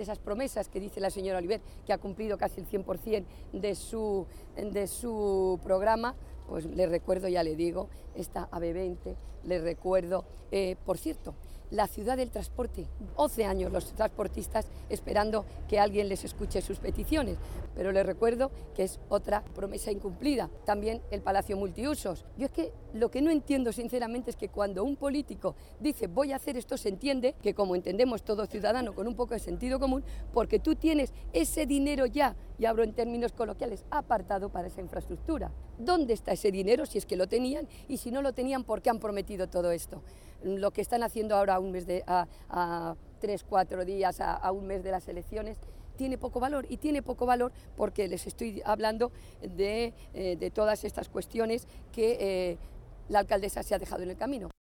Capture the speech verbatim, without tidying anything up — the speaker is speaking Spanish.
de esas promesas que dice la señora Oliver, que ha cumplido casi el cien por cien de su, de su programa, pues le recuerdo, ya le digo, esta A B veinte, le recuerdo, eh, por cierto, la ciudad del transporte, once años los transportistas esperando que alguien les escuche sus peticiones, pero les recuerdo que es otra promesa incumplida. También el Palacio Multiusos. Yo es que lo que no entiendo sinceramente es que cuando un político dice voy a hacer esto, se entiende que, como entendemos todo ciudadano con un poco de sentido común, porque tú tienes ese dinero ya, y hablo en términos coloquiales, apartado para esa infraestructura. ¿Dónde está ese dinero, si es que lo tenían? Y si no lo tenían, ¿por qué han prometido todo esto? Lo que están haciendo ahora a un mes de, a, a tres, cuatro días, a, a un mes de las elecciones, tiene poco valor, y tiene poco valor porque les estoy hablando de, eh, de todas estas cuestiones que eh, la alcaldesa se ha dejado en el camino.